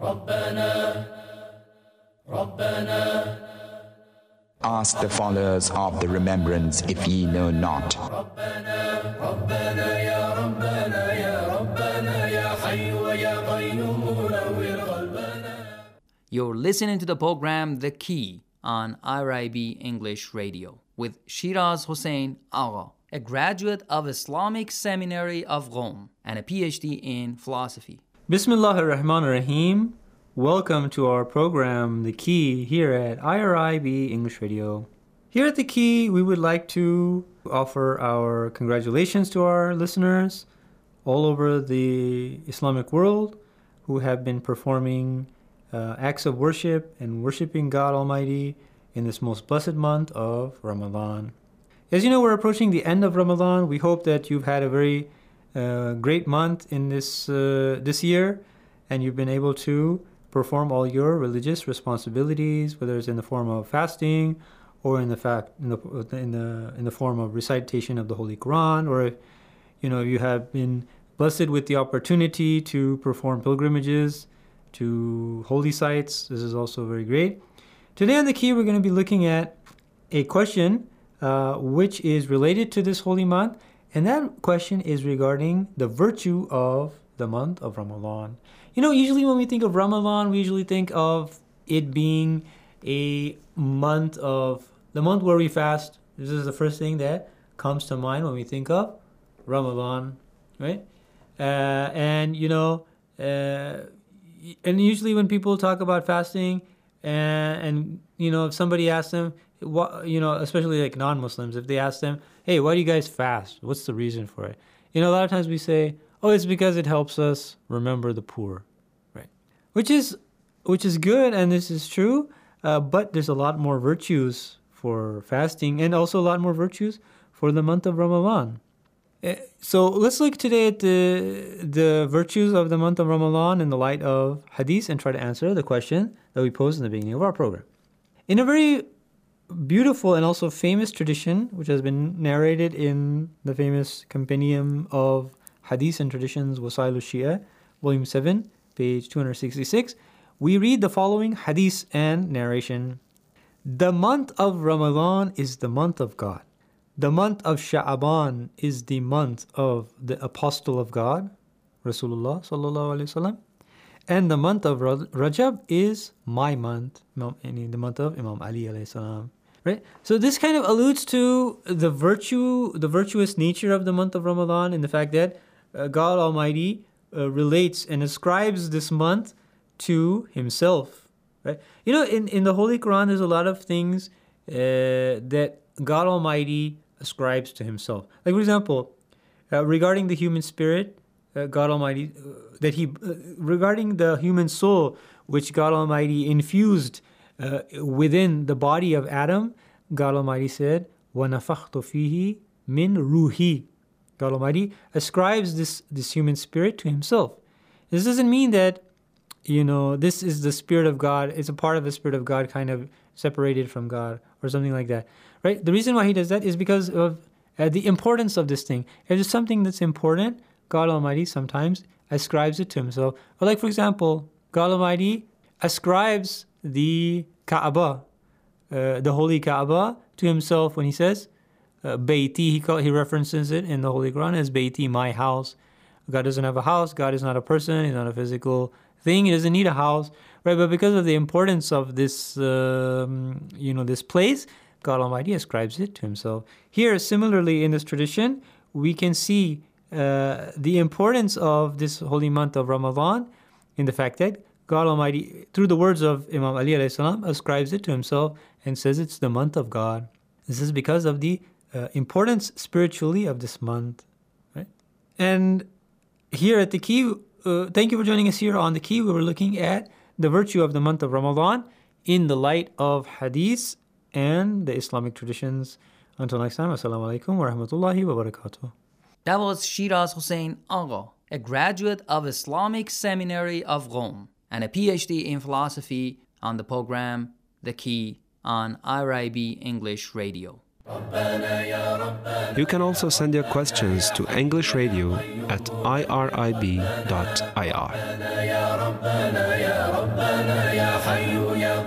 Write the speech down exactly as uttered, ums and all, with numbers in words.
Ask the followers of the remembrance if ye know not. You're listening to the program The Key on I R I B English Radio with Shiraz Hossein Agha, a graduate of Islamic Seminary of Rome and a P H D in philosophy. Bismillahir Rahmanir Rahim. Welcome to our program, The Key, here at I R I B English Radio. Here at The Key, we would like to offer our congratulations to our listeners all over the Islamic world who have been performing uh, acts of worship and worshiping God Almighty in this most blessed month of Ramadan. As you know, we're approaching the end of Ramadan. We hope that you've had a very uh, great month in this uh, this year, and you've been able to perform all your religious responsibilities, whether it's in the form of fasting or in the fact in the in the in the form of recitation of the Holy Quran, or you know, you have been blessed with the opportunity to perform pilgrimages to holy sites. This is also very great. Today on The Key, we're going to be looking at a question uh, which is related to this holy month, and that question is regarding the virtue of the month of Ramadan. You know, usually when we think of Ramadan, we usually think of it being a month of, the month where we fast. This is the first thing that comes to mind when we think of Ramadan, right? Uh, and, you know, uh, and usually when people talk about fasting, and, and you know, if somebody asks them, what, you know, especially like non-Muslims, if they ask them, hey, why do you guys fast? What's the reason for it? You know, a lot of times we say, oh, it's because it helps us remember the poor, right? Which is, which is good, and this is true, uh, but there's a lot more virtues for fasting, and also a lot more virtues for the month of Ramadan. Uh, so let's look today at the the virtues of the month of Ramadan in the light of hadith and try to answer the question that we posed in the beginning of our program. In a very beautiful and also famous tradition, which has been narrated in the famous compendium of Hadith and Traditions, Wasail al-Shia, Volume seven, page two hundred sixty-six, we read the following hadith and narration. The month of Ramadan is the month of God. The month of Sha'aban is the month of the Apostle of God, Rasulullah sallallahu alaihi wasallam. And the month of Rajab is my month, meaning the month of Imam Ali alayhi salam. Right? So this kind of alludes to the virtue, the virtuous nature of the month of Ramadan, in the fact that uh, God Almighty uh, relates and ascribes this month to Himself. Right? You know, in, in the Holy Quran, there's a lot of things uh, that God Almighty ascribes to Himself. Like, for example, uh, regarding the human spirit, uh, God Almighty, uh, that He, uh, regarding the human soul, which God Almighty infused uh, within the body of Adam, God Almighty said, وَنَفَخْتُ فِيهِ مِنْ رُوحِي. God Almighty ascribes this, this human spirit to Himself. This doesn't mean that, you know, this is the Spirit of God, it's a part of the Spirit of God kind of separated from God or something like that, right? The reason why He does that is because of uh, the importance of this thing. If it's something that's important, God Almighty sometimes ascribes it to Himself. Or like, for example, God Almighty ascribes the Kaaba, uh, the Holy Kaaba, to Himself when He says, uh, Bayti, he, call, he references it in the Holy Quran as Bayti, my house. God doesn't have a house. God is not a person. He's not a physical thing. He doesn't need a house, right? But because of the importance of this, um, you know, this place, God Almighty ascribes it to Himself. Here, similarly, in this tradition, we can see uh, the importance of this holy month of Ramadan in the fact that God Almighty, through the words of Imam Ali alayhi salam, ascribes it to Himself and says it's the month of God. This is because of the uh, importance spiritually of this month, right? And here at The Key, uh, thank you for joining us here on The Key. We were looking at the virtue of the month of Ramadan in the light of hadith and the Islamic traditions. Until next time, assalamu alaikum wa rahmatullahi wa barakatuh. That was Shiraz Hossein Agha, a graduate of Islamic Seminary of Rome and a P H D in philosophy, on the program The Key on I R I B English Radio. You can also send your questions to English Radio at I R I B dot I R.